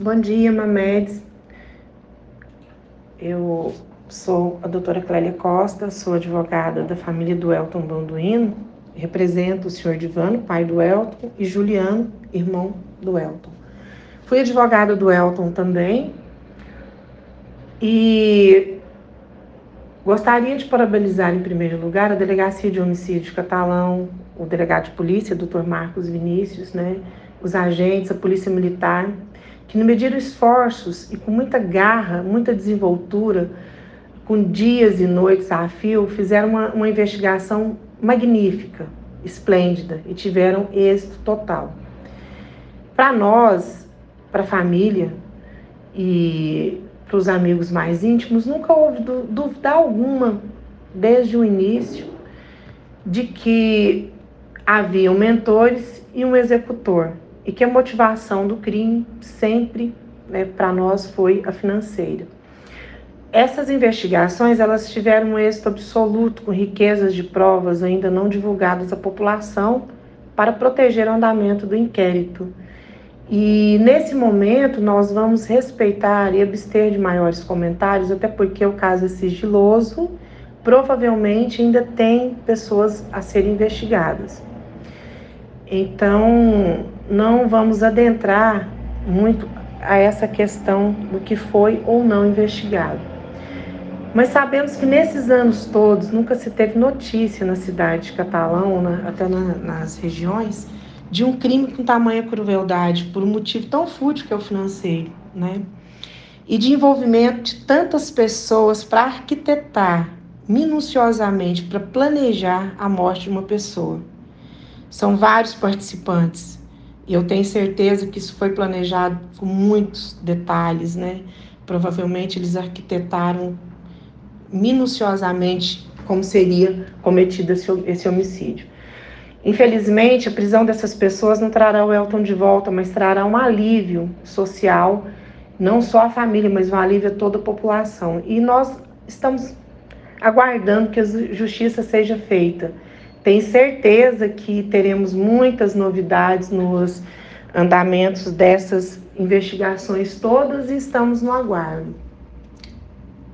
Bom dia, Mamedes. Eu sou a doutora Clélia Costa, sou advogada da família do Elton Balduino, represento o senhor Divano, pai do Elton, e Juliano, irmão do Elton. Fui advogada do Elton também e gostaria de parabenizar, em primeiro lugar, a Delegacia de Homicídio Catalão, o delegado de polícia, Dr. Marcos Vinícius, os agentes, a Polícia Militar, que não mediram esforços e com muita garra, muita desenvoltura, com dias e noites a fio, fizeram uma investigação magnífica, esplêndida, e tiveram êxito total. Para nós, para a família e para os amigos mais íntimos, nunca houve dúvida alguma, desde o início, de que haviam mentores e um executor, e que a motivação do crime sempre, para nós, foi a financeira. Essas investigações, elas tiveram um êxito absoluto, com riquezas de provas ainda não divulgadas à população, para proteger o andamento do inquérito. E nesse momento nós vamos respeitar e abster de maiores comentários, até porque o caso é sigiloso, provavelmente ainda tem pessoas a serem investigadas. Então, não vamos adentrar muito a essa questão do que foi ou não investigado. Mas sabemos que nesses anos todos nunca se teve notícia na cidade de Catalão, até nas regiões, de um crime com tamanha crueldade, por um motivo tão fútil que é o financeiro, E de envolvimento de tantas pessoas para arquitetar minuciosamente, para planejar a morte de uma pessoa. São vários participantes, e eu tenho certeza que isso foi planejado com muitos detalhes, Provavelmente eles arquitetaram minuciosamente como seria cometido esse homicídio. Infelizmente, a prisão dessas pessoas não trará o Elton de volta, mas trará um alívio social, não só à família, mas um alívio a toda a população. E nós estamos aguardando que a justiça seja feita. Tenho certeza que teremos muitas novidades nos andamentos dessas investigações todas e estamos no aguardo.